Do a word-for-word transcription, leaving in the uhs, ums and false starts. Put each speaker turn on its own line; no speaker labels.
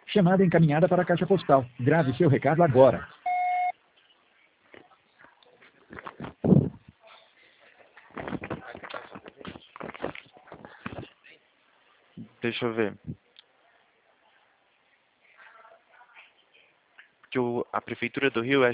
Chamada encaminhada para a caixa postal. Grave seu recado agora.
Deixa eu ver. Porque o, a Prefeitura do Rio é